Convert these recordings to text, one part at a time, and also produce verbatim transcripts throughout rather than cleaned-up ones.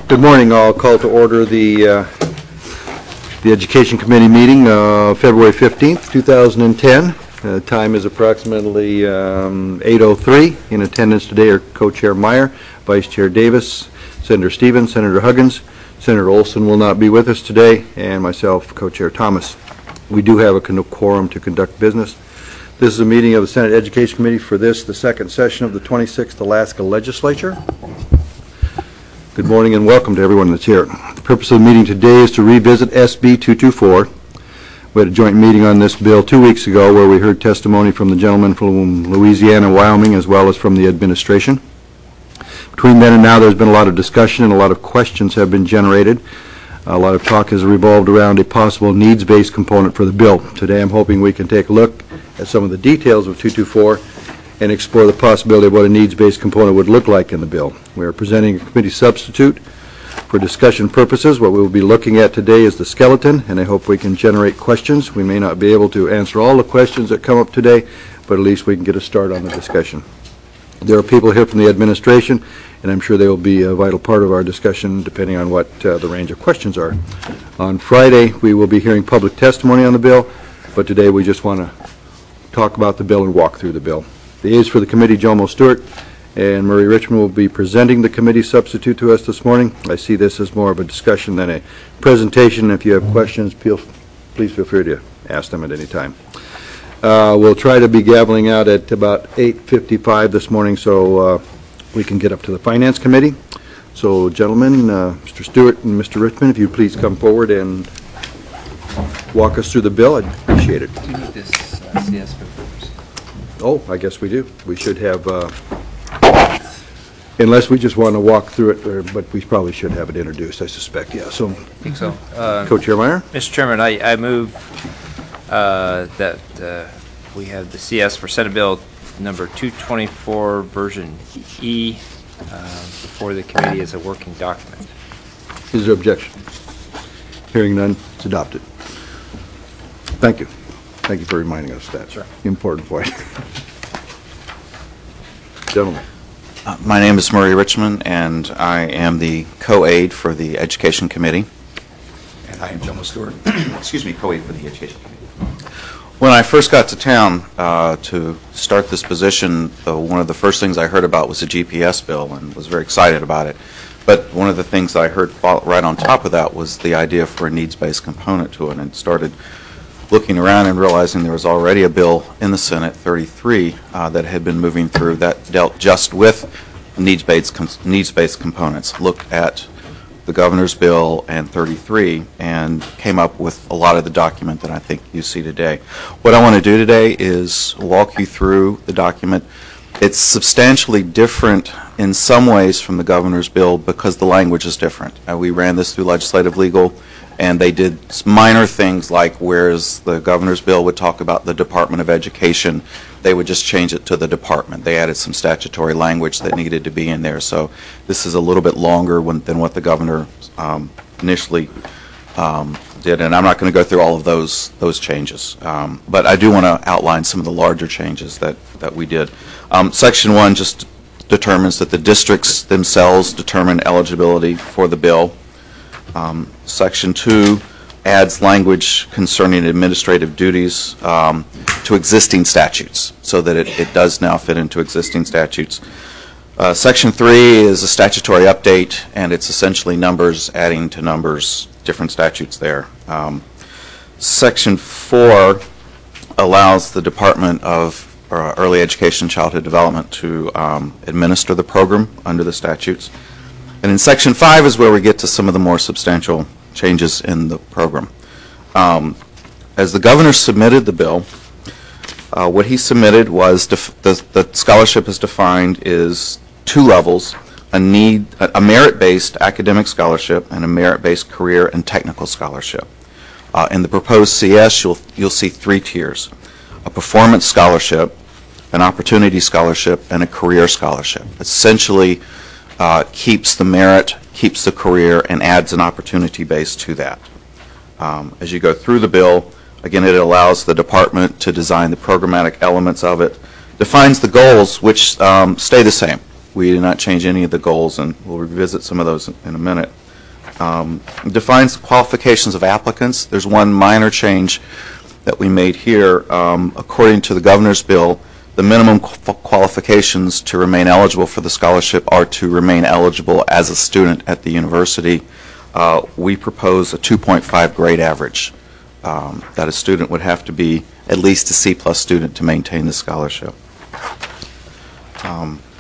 Good morning. I'll call to order the uh, the Education Committee meeting, uh, February fifteenth, two thousand ten. Uh, time is approximately um, eight oh three. In attendance today are Co-Chair Meyer, Vice Chair Davis, Senator Stevens, Senator Huggins. Senator Olson will not be with us today, and myself, Co-Chair Thomas. We do have a quorum to conduct business. This is a meeting of the Senate Education Committee for this, the second session of the twenty-sixth Alaska Legislature. Good morning and welcome to everyone that's here. The purpose of the meeting today is to revisit S B two twenty-four. We had a joint meeting on this bill two weeks ago where we heard testimony from the gentleman from Louisiana and Wyoming as well as from the administration. Between then and now there's been a lot of discussion and a lot of questions have been generated. A lot of talk has revolved around a possible needs-based component for the bill. Today I'm hoping we can take a look at some of the details of two twenty-four and explore the possibility of what a needs-based component would look like in the bill. We are presenting a committee substitute for discussion purposes. What we will be looking at today is the skeleton, and I hope we can generate questions. We may not be able to answer all the questions that come up today, but at least we can get a start on the discussion. There are people here from the administration, and I'm sure they will be a vital part of our discussion depending on what uh, the range of questions are. On Friday, we will be hearing public testimony on the bill, but today we just want to talk about the bill and walk through the bill. The aides for the committee, Jomo Stewart and Murray Richmond, will be presenting the committee substitute to us this morning. I see this as more of a discussion than a presentation. If you have questions, please feel free to ask them at any time. Uh, we'll try to be gaveling out at about eight fifty-five this morning so uh, we can get up to the Finance Committee. So, gentlemen, uh, Mister Stewart and Mister Richmond, if you please come forward and walk us through the bill, I'd appreciate it. Do you need this uh, C S papers? Oh, I guess we do. We should have, uh, unless we just want to walk through it, or, but we probably should have it introduced, I suspect. Yeah. So, I think so. Uh, Co-Chair Meyer? Mister Chairman, I, I move uh, that uh, we have the C S for Senate Bill number two twenty-four version E uh, before the committee as a working document. Is there objection? Hearing none, it's adopted. Thank you. Thank you for reminding us of that. Sure. Important point. Gentlemen. Uh, my name is Murray Richmond, and I am the co-aide for the Education Committee. And I am Jomo Stewart. Excuse me, co-aide for the Education Committee. When I first got to town uh, to start this position, uh, one of the first things I heard about was the G P S bill and was very excited about it. But one of the things that I heard right on top of that was the idea for a needs-based component to it, and started looking around and realizing there was already a bill in the Senate, thirty-three, uh, that had been moving through that dealt just with needs-based com needs-based components. Looked at the governor's bill and thirty-three and came up with a lot of the document that I think you see today. What I want to do today is walk you through the document. It's substantially different in some ways from the governor's bill because the language is different. Uh, we ran this through legislative legal, and they did minor things like whereas the governor's bill would talk about the Department of Education, they would just change it to the department. They added some statutory language that needed to be in there. So this is a little bit longer when, than what the governor um, initially um, did, and I'm not going to go through all of those those changes. Um, but I do want to outline some of the larger changes that, that we did. Um, Section one just determines that the districts themselves determine eligibility for the bill. Um, Section two adds language concerning administrative duties um, to existing statutes so that it, it does now fit into existing statutes. Uh, Section three is a statutory update, and it's essentially numbers adding to numbers, different statutes there. Um, Section four allows the Department of uh, Early Education and Childhood Development to um, administer the program under the statutes. And in Section five is where we get to some of the more substantial changes in the program. Um, as the governor submitted the bill, uh, what he submitted was def the, the scholarship is defined is two levels, a need, a, a merit-based academic scholarship and a merit-based career and technical scholarship. Uh, in the proposed C S, you'll, you'll see three tiers, a performance scholarship, an opportunity scholarship, and a career scholarship. Essentially, Uh, keeps the merit, keeps the career, and adds an opportunity base to that. Um, as you go through the bill, again, it allows the department to design the programmatic elements of it, defines the goals, which um, stay the same. We did not change any of the goals, and we'll revisit some of those in, in a minute. Um, defines qualifications of applicants. There's one minor change that we made here. Um, according to the governor's bill, the minimum qu- qualifications to remain eligible for the scholarship are to remain eligible as a student at the university. Uh, we propose a two point five grade average, um, that a student would have to be at least a C plus student to maintain the scholarship. Um,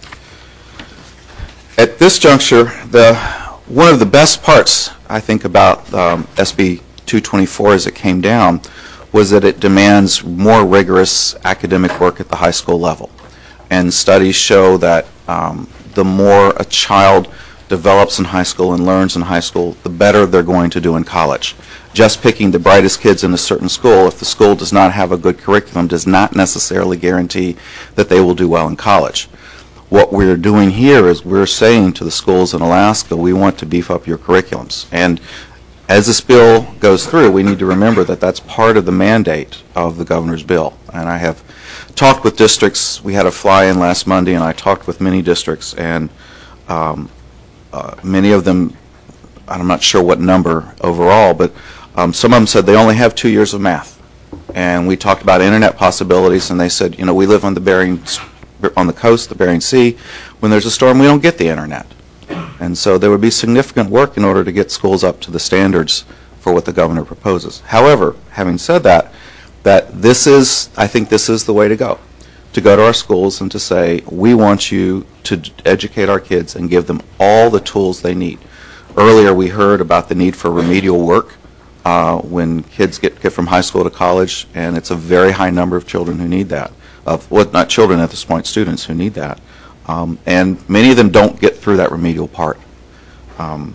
at this juncture, the one of the best parts, I think, about um, S B two twenty-four as it came down was that it demands more rigorous academic work at the high school level. And studies show that um, the more a child develops in high school and learns in high school, the better they're going to do in college. Just picking the brightest kids in a certain school, if the school does not have a good curriculum, does not necessarily guarantee that they will do well in college. What we're doing here is we're saying to the schools in Alaska, we want to beef up your curriculums. And as this bill goes through, we need to remember that that's part of the mandate of the governor's bill. And I have talked with districts. We had a fly-in last Monday, and I talked with many districts, and um, uh, many of them, I'm not sure what number overall, but um, some of them said they only have two years of math. And we talked about internet possibilities, and they said, you know, we live on the Bering, on the coast, the Bering Sea. When there's a storm, we don't get the internet. And so there would be significant work in order to get schools up to the standards for what the governor proposes. However, having said that, that this is, I think this is the way to go, to go to our schools and to say, we want you to educate our kids and give them all the tools they need. Earlier we heard about the need for remedial work uh, when kids get, get from high school to college, and it's a very high number of children who need that. Of, well, not children at this point, students who need that. Um, and many of them don't get through that remedial part. Um,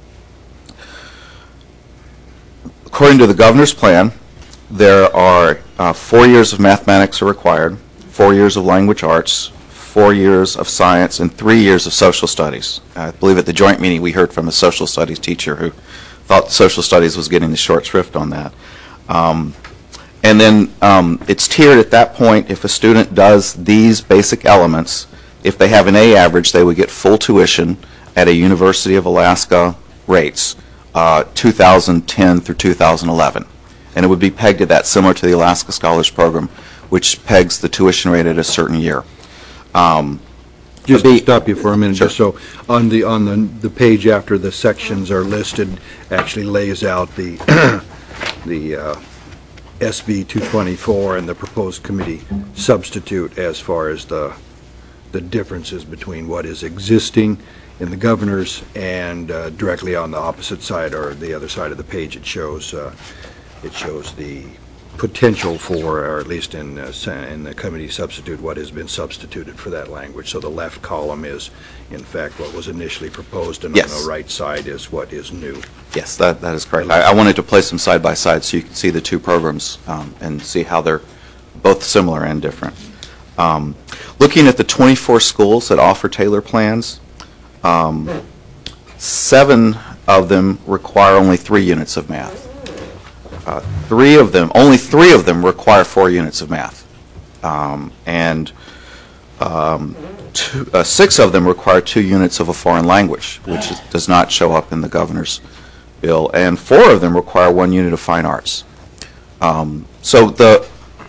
according to the governor's plan, there are uh, four years of mathematics are required, four years of language arts, four years of science, and three years of social studies. I believe at the joint meeting we heard from a social studies teacher who thought social studies was getting the short shrift on that. Um, and then um, it's tiered at that point. If a student does these basic elements, if they have an A average, they would get full tuition at a University of Alaska rates, uh, two thousand ten through two thousand eleven. And it would be pegged at that, similar to the Alaska Scholars Program, which pegs the tuition rate at a certain year. Um, Just the, to stop you for a minute, sure. just so on the on the the page after the sections are listed, actually lays out the the uh, S B two twenty-four and the proposed committee substitute as far as the the differences between what is existing in the governor's and uh, directly on the opposite side or the other side of the page it shows uh, it shows the potential for, or at least in uh, in the committee substitute, what has been substituted for that language. So the left column is in fact what was initially proposed, and yes. on the right side is what is new. Yes, that, that is correct. I, I wanted to place them side by side so you can see the two programs um, and see how they're both similar and different. Um, looking at the twenty-four schools that offer Taylor plans, um, seven of them require only three units of math. Uh, three of them, only three of them require four units of math. Um, and um, two, uh, six of them require two units of a foreign language, which is, does not show up in the governor's bill. And four of them require one unit of fine arts. Um, so the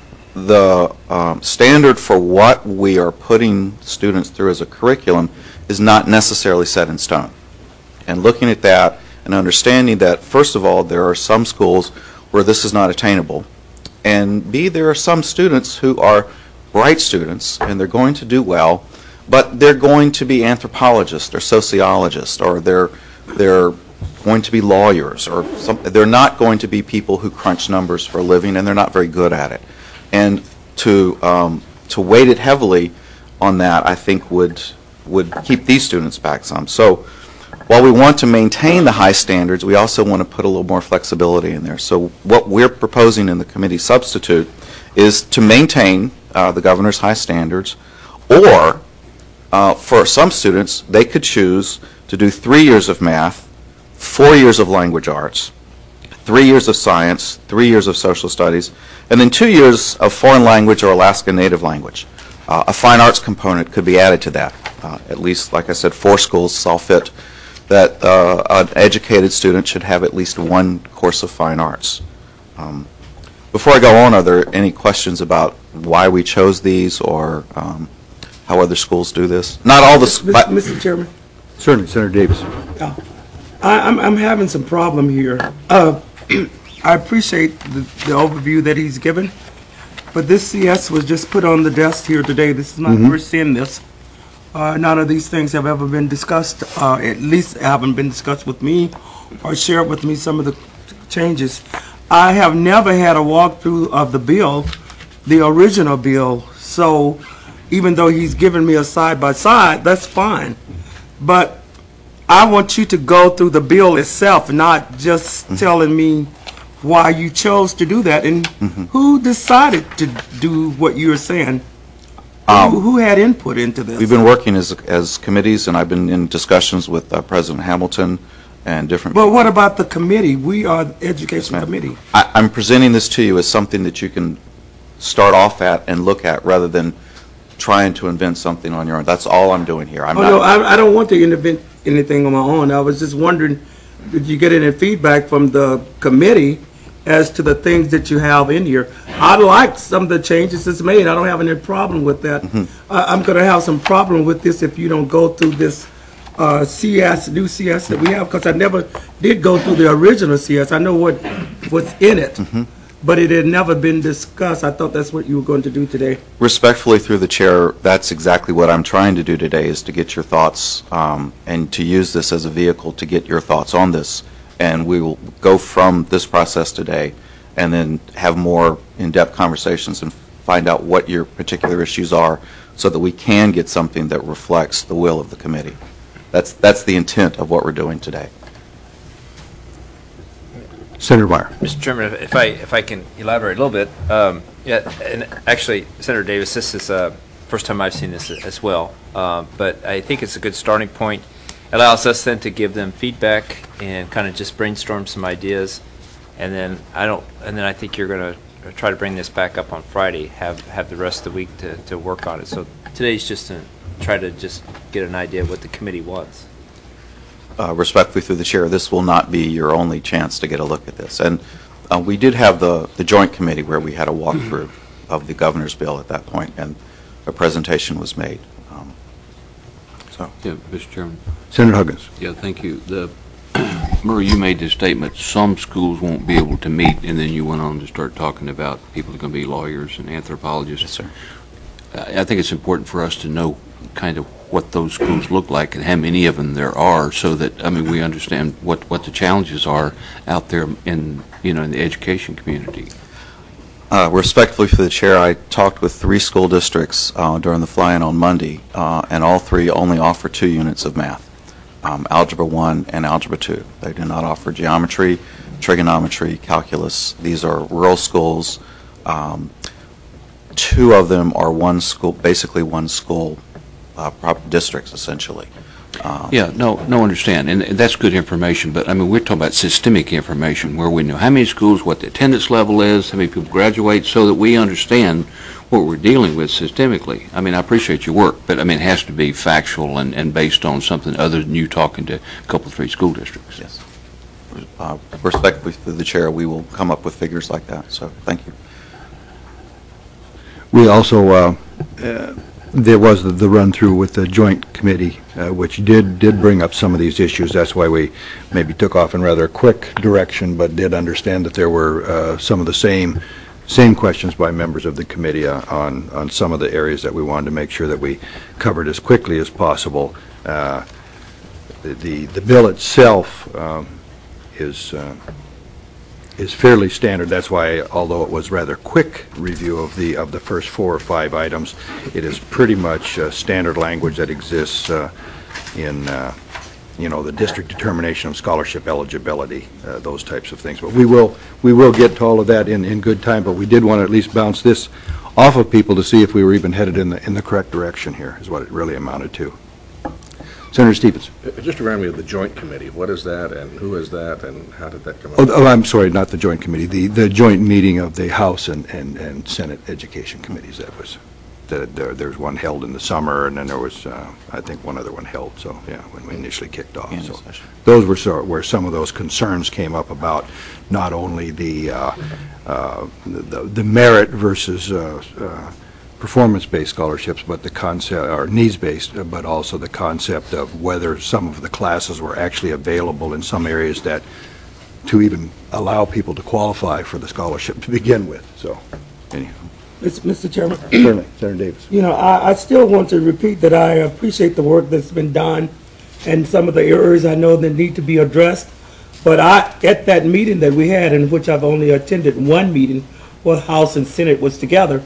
the um, standard for what we are putting students through as a curriculum is not necessarily set in stone. And looking at that and understanding that, first of all, there are some schools where this is not attainable, and B, there are some students who are bright students and they're going to do well, but they're going to be anthropologists or sociologists, or they're they're going to be lawyers, or some, they're not going to be people who crunch numbers for a living, and they're not very good at it. And to um, to weight it heavily on that, I think would would keep these students back some. So while we want to maintain the high standards, we also want to put a little more flexibility in there. So what we're proposing in the committee substitute is to maintain uh, the governor's high standards, or uh, for some students, they could choose to do three years of math, four years of language arts, three years of science, three years of social studies, and then two years of foreign language or Alaska Native language. Uh, a fine arts component could be added to that. uh, at least, like I said, four schools saw fit that uh, an educated student should have at least one course of fine arts. Um, before I go on, are there any questions about why we chose these or um, how other schools do this? Not all the... Mister Mister Chairman, Certainly, Senator Davis. oh, I, I'm, I'm having some problem here. Uh, I appreciate the, the overview that he's given, but this C S was just put on the desk here today. This is my first seeing this. Uh, none of these things have ever been discussed, uh, at least haven't been discussed with me or shared with me some of the changes. I have never had a walkthrough of the bill, the original bill, so even though he's given me a side-by-side, that's fine. But I want you to go through the bill itself, not just mm-hmm. telling me why you chose to do that, and mm-hmm. who decided to do what you're saying. Um, who, who had input into this? We've been working as as committees, and I've been in discussions with uh, President Hamilton and different. But people. What about the committee? We are the Education yes, Committee. I, I'm presenting this to you as something that you can start off at and look at, rather than trying to invent something on your own. That's all I'm doing here. I'm oh not, no, I, I don't want to invent anything on my own. I was just wondering, did you get any feedback from the committee as to the things that you have in here? I like some of the changes that's made. I don't have any problem with that. Mm-hmm. uh, I'm going to have some problem with this if you don't go through this uh, C S, new C S that we have, because I never did go through the original C S. I know what what's in it, mm-hmm. but it had never been discussed. I thought that's what you were going to do today. Respectfully, through the chair, that's exactly what I'm trying to do today, is to get your thoughts um, and to use this as a vehicle to get your thoughts on this. And we will go from this process today and then have more in-depth conversations and find out what your particular issues are so that we can get something that reflects the will of the committee. That's, that's the intent of what we're doing today. Senator Meyer. Mister Chairman, if I if I can elaborate a little bit, um, yeah, and actually, Senator Davis, this is the uh, first time I've seen this as well, uh, but I think it's a good starting point. It allows us then to give them feedback and kind of just brainstorm some ideas, and then I don't, and then I think you're going to try to bring this back up on Friday. Have have the rest of the week to to work on it. So today's just to try to just get an idea of what the committee wants. Uh, respectfully, through the chair, this will not be your only chance to get a look at this. And uh, we did have the, the joint committee where we had a walkthrough of the governor's bill at that point, and a presentation was made. Um, so, yeah, Mister Chairman. Senator Huggins. Yeah, thank you. The Murray, you made the statement some schools won't be able to meet, and then you went on to start talking about people that are going to be lawyers and anthropologists. Yes, sir. I think it's important for us to know kind of what those schools look like and how many of them there are, so that, I mean, we understand what, what the challenges are out there in, you know, in the education community. Uh, respectfully for the chair, I talked with three school districts uh, during the fly-in on Monday, uh, and all three only offer two units of math, um, Algebra one and Algebra two. They do not offer geometry, trigonometry, calculus. These are rural schools. Um, two of them are one school, basically one school uh, districts, essentially. Um, Yeah, no, no, understand, and that's good information, but I mean, we're talking about systemic information where we know how many schools, what the attendance level is, how many people graduate, so that we understand what we're dealing with systemically. I mean, I appreciate your work, but I mean, it has to be factual and, and based on something other than you talking to a couple, three school districts. Yes. Uh, respectfully through the chair, we will come up with figures like that, so thank you. We also, uh, uh, there was the, the run-through with the joint committee, uh, which did did bring up some of these issues. That's why we maybe took off in rather a quick direction, but did understand that there were uh, some of the same same questions by members of the committee uh, on on some of the areas that we wanted to make sure that we covered as quickly as possible. Uh, the, the the bill itself um, is. Uh, is fairly standard. That's why, although it was rather quick review of the of the first four or five items, it is pretty much uh, standard language that exists uh, in uh, you know, the district determination of scholarship eligibility, uh, those types of things. But we will we will get to all of that in in good time. But we did want to at least bounce this off of people to see if we were even headed in the in the correct direction here. Is what it really amounted to. Senator Stevens. Just remind me of the joint committee. What is that, and who is that, and how did that come up? Oh, oh, I'm sorry, not the joint committee. The the joint meeting of the House and, and, and Senate Education Committees. That was. the- there- there's one held in the summer, and then there was, uh, I think, one other one held, so, yeah, when we initially kicked off. In So session. those were so- where some of those concerns came up about not only the uh, uh, the the merit versus uh, uh, performance-based scholarships, but the concept, or needs-based, uh, but also the concept of whether some of the classes were actually available in some areas that, to even allow people to qualify for the scholarship to begin with, so, anyhow. Mister Chairman, Certainly, Senator Davis. you know, I, I still want to repeat that I appreciate the work that's been done and some of the areas I know that need to be addressed. But I, at that meeting that we had, in which I've only attended one meeting, where House and Senate was together,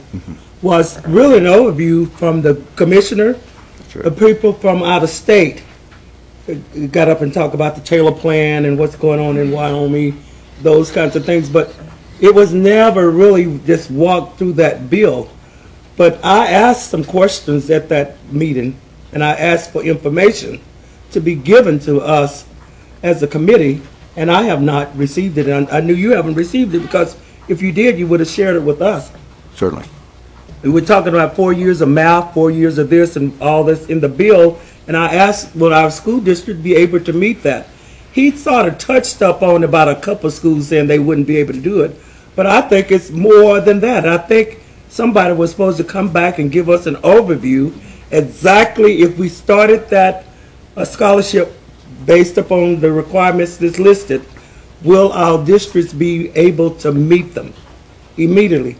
was really an overview from the commissioner, right. the people from out of state, uh, got up and talked about the Taylor Plan and what's going on in Wyoming, those kinds of things. But it was never really just walked through that bill. But I asked some questions at that meeting, and I asked for information to be given to us as a committee, and I have not received it. And I knew you haven't received it, because if you did, you would have shared it with us. Certainly. We were talking about four years of math, four years of this, and all this in the bill, and I asked, will our school district be able to meet that? He sort of touched up on about a couple of schools saying they wouldn't be able to do it, but I think it's more than that. I think somebody was supposed to come back and give us an overview exactly if we started that a scholarship based upon the requirements that's listed, will our districts be able to meet them immediately?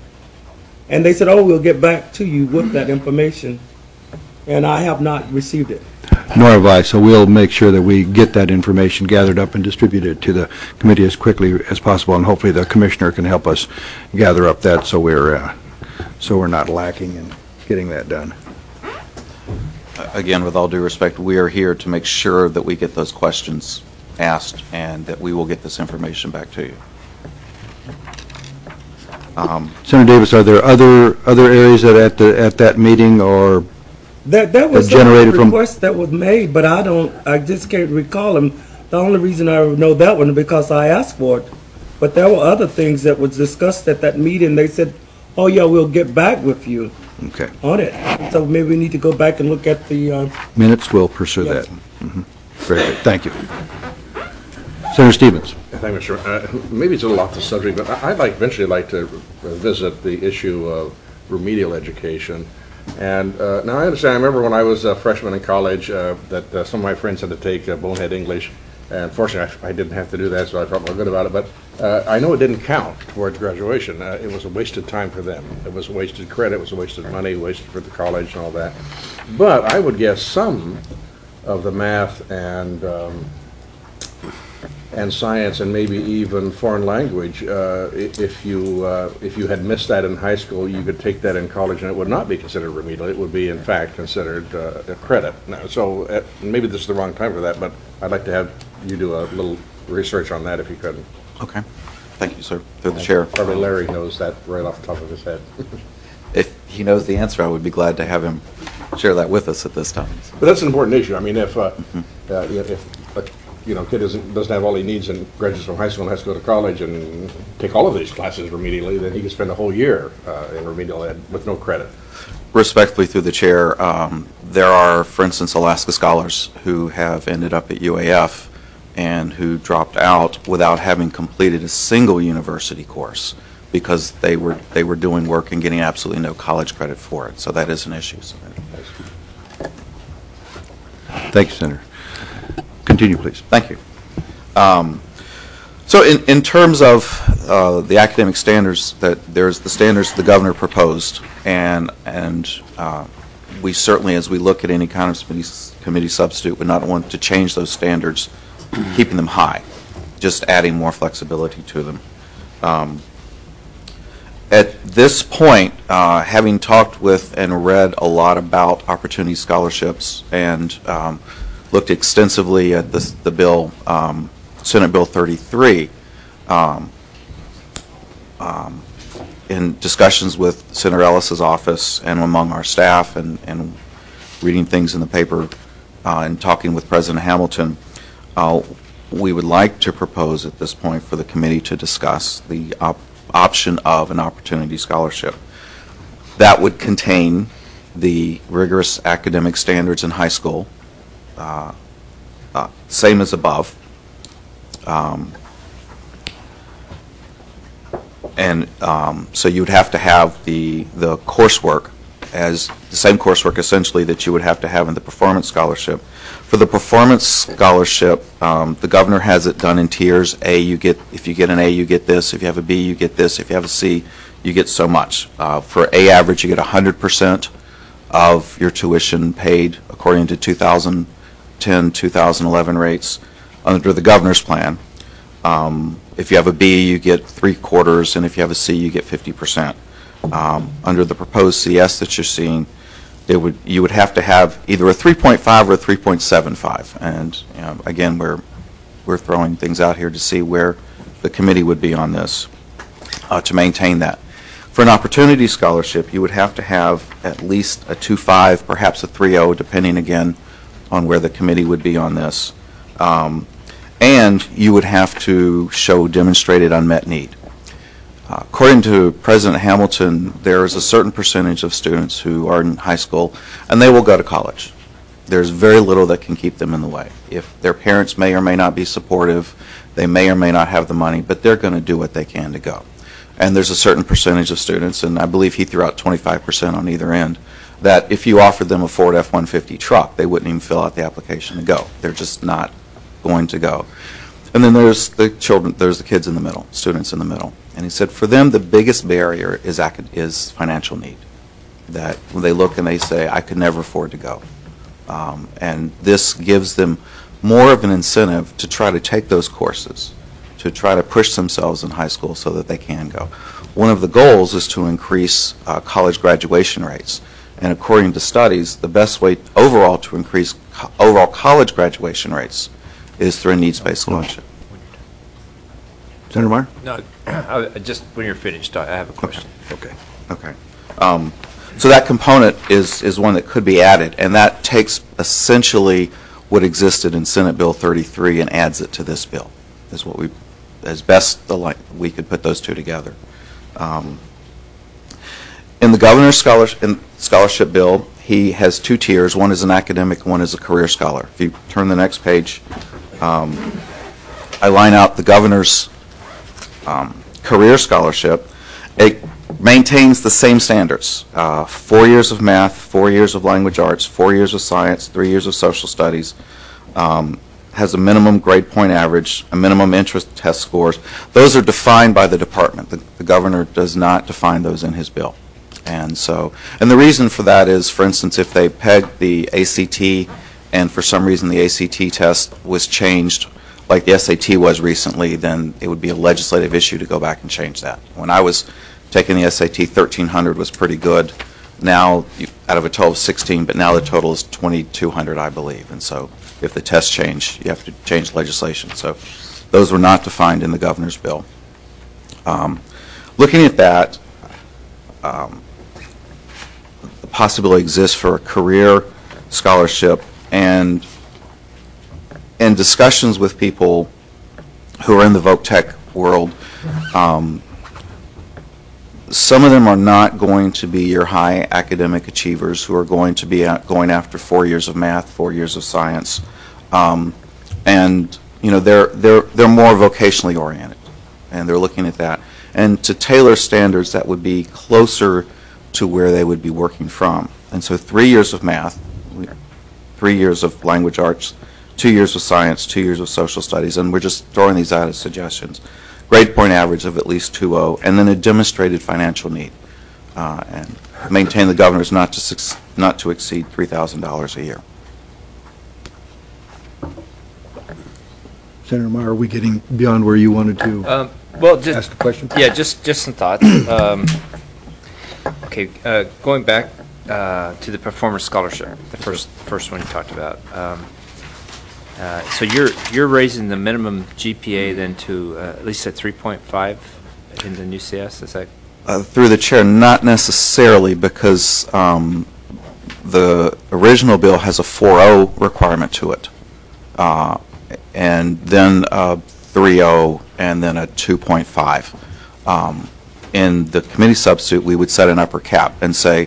And they said, oh, we'll get back to you with that information. And I have not received it. Nor have I, so we'll make sure that we get that information gathered up and distributed to the committee as quickly as possible, and hopefully the commissioner can help us gather up that so we're, uh, so we're not lacking in getting that done. Again, with all due respect, we are here to make sure that we get those questions asked and that we will get this information back to you. Um, Senator Davis, are there other, other areas that at the, at that meeting, or That, that was That generated a from- request that was made, but I don't, I just can't recall them. The only reason I know that one is because I asked for it. But there were other things that was discussed at that meeting. They said, oh yeah, we'll get back with you okay, on it. So maybe we need to go back and look at the, uh, minutes, we'll pursue Yes. that. Mhm. Very good, thank you. Senator Stevens. Thank you, Mister Uh, Maybe it's a little off the subject, but I- I'd like, eventually like to visit the issue of remedial education. And uh, now I understand, I remember when I was a freshman in college, uh, that uh, some of my friends had to take uh, Bonehead English. And fortunately, I, I didn't have to do that, so I felt more good about it. But uh, I know it didn't count towards graduation. Uh, it was a wasted time for them. It was wasted credit, it was wasted money, wasted for the college and all that. But I would guess some of the math and um, and science and maybe even foreign language, uh, i- if you uh, if you had missed that in high school, you could take that in college and it would not be considered remedial. It would be, in fact, considered uh, a credit. Now, so uh, maybe this is the wrong time for that, but I'd like to have you do a little research on that if you could. Okay. Thank you, sir. Through the chair. Probably Larry knows that right off the top of his head. If he knows the answer, I would be glad to have him share that with us at this time. But that's an important issue. I mean, if, uh, uh, if, uh, you know, kid isn't, doesn't have all he needs and graduates from high school and has to go to college and take all of these classes remedially, then he can spend a whole year uh, in remedial ed with no credit. Respectfully, through the chair, um, there are, for instance, Alaska scholars who have ended up at U A F and who dropped out without having completed a single university course because they were they were doing work and getting absolutely no college credit for it. So that is an issue. So Thank you, Senator. Continue, please. thank you. Um, so in, in terms of uh, the academic standards, that there's the standards the governor proposed, and and uh, we certainly, as we look at any kind of committee, committee substitute, would not want to change those standards, keeping them high, just adding more flexibility to them. Um, At this point, uh, having talked with and read a lot about opportunity scholarships and um, looked extensively at this, the bill, um, Senate Bill thirty-three, um, um, in discussions with Senator Ellis's office and among our staff and, and reading things in the paper uh, and talking with President Hamilton, uh, we would like to propose at this point for the committee to discuss the op option of an opportunity scholarship. That would contain the rigorous academic standards in high school, uh, uh, same as above. Um, and um, so you would have to have the, the coursework as the same coursework essentially that you would have to have in the performance scholarship. For the performance scholarship, um, the governor has it done in tiers. A, you get, if you get an A, you get this. If you have a B, you get this. If you have a C, you get so much. Uh, for A average, you get one hundred percent of your tuition paid according to two thousand ten, two thousand eleven rates under the governor's plan. Um, if you have a B, you get three quarters, and if you have a C, you get fifty percent. Um, under the proposed C S that you're seeing, it would you would have to have either a three point five or a three point seven five. And you know, again, we're we're throwing things out here to see where the committee would be on this uh, to maintain that. For an opportunity scholarship, you would have to have at least a two point five, perhaps a three point oh, depending again on where the committee would be on this. Um, and you would have to show demonstrated unmet need. Uh, according to President Hamilton, there is a certain percentage of students who are in high school, and they will go to college. There's very little that can keep them in the way. If their parents may or may not be supportive, they may or may not have the money, but they're going to do what they can to go. And there's a certain percentage of students, and I believe he threw out twenty-five percent on either end, that if you offered them a Ford F one fifty truck, they wouldn't even fill out the application to go. They're just not going to go. And then there's the children, there's the kids in the middle, students in the middle. And he said for them the biggest barrier is acad- is financial need. That when they look and they say, I could never afford to go. Um, and this gives them more of an incentive to try to take those courses, to try to push themselves in high school so that they can go. One of the goals is to increase uh, college graduation rates. And according to studies, the best way overall to increase co- overall college graduation rates is through a needs-based scholarship. Senator Meyer? No, I- just when you're finished, I have a question. Okay. Okay. Um, so that component is, is one that could be added, and that takes essentially what existed in Senate Bill thirty-three and adds it to this bill, is what we, as best the li- we could put those two together. Um, in the governor's scholarship, in scholarship bill, he has two tiers. One is an academic, one is a career scholar. If you turn the next page, um, I line out the governor's um, career scholarship. It maintains the same standards. Uh, four years of math, four years of language arts, four years of science, three years of social studies. Um, has a minimum grade point average, a minimum interest test scores. Those are defined by the department. The, the governor does not define those in his bill. And so, and the reason for that is, for instance, if they peg the A C T and for some reason the A C T test was changed like the S A T was recently, then it would be a legislative issue to go back and change that. When I was taking the S A T, thirteen hundred was pretty good. Now, you, out of a total of sixteen, but now the total is twenty-two hundred, I believe. And so if the tests change, you have to change legislation. So those were not defined in the governor's bill. Um, looking at that, um, the possibility exists for a career scholarship, and in discussions with people who are in the voc tech world, um, some of them are not going to be your high academic achievers who are going to be at, going after four years of math, four years of science, um, and you know they're they're they're more vocationally oriented, and they're looking at that, and to tailor standards that would be closer to where they would be working from. And so three years of math, three years of language arts, two years of science, two years of social studies, and we're just throwing these out as suggestions. Grade point average of at least two point oh, and then a demonstrated financial need, uh, and maintain the governor's not to su- not to exceed three thousand dollars a year. Senator Meyer, are we getting beyond where you wanted to Um, Well, just, ask a question? yeah, just, just some thoughts. Um, Okay, uh, going back uh, to the performance scholarship, the first, first one you talked about. Um, uh, So you're, you're raising the minimum G P A then to uh, at least a three point five in the new C S, is that? Uh, through the chair, not necessarily, because um, the original bill has a four point oh requirement to it, uh, and then a three point oh, and then a two point five. Um, in the committee substitute, we would set an upper cap and say,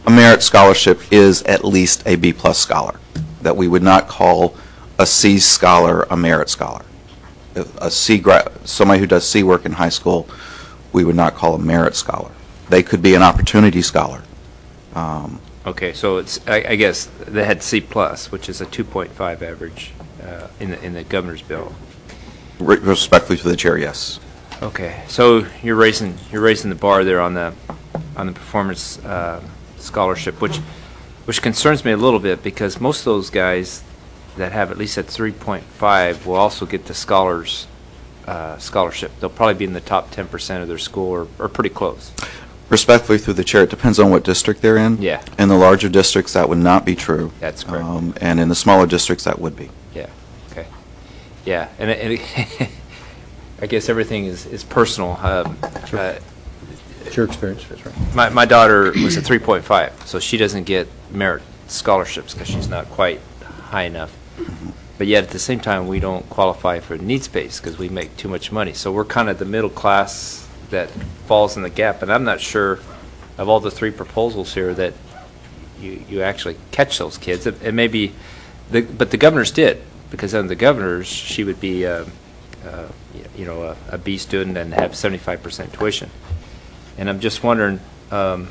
a merit scholarship is at least a B-plus scholar, that we would not call a C scholar a merit scholar. A C gra- somebody who does C work in high school, we would not call a merit scholar. They could be an opportunity scholar. Um, Okay, so it's, I, I guess, they had C plus, which is a two point five average uh, in the, in the governor's bill. re- respectfully to the chair, yes. Okay, so you're raising, you're raising the bar there on the, on the performance uh, scholarship, which, which concerns me a little bit, because most of those guys that have at least at three point five will also get the scholars uh, scholarship. They'll probably be in the top ten percent of their school, or, or pretty close. Respectfully through the chair, it depends on what district they're in. Yeah. In the larger districts, that would not be true. That's correct. Um, and in the smaller districts, that would be. Yeah, okay. Yeah, and, it- and it I guess everything is, is personal. Um, uh, It's your experience, that's right. My, my daughter was a three point five, so she doesn't get merit scholarships because she's not quite high enough. But yet, at the same time, we don't qualify for needs-based because we make too much money. So we're kind of the middle class that falls in the gap. And I'm not sure, of all the three proposals here, that you, you actually catch those kids. It, it may be, the, but the governors did, because under the governors, she would be, uh, uh, you know, a, a B student and have seventy-five percent tuition. And I'm just wondering, um,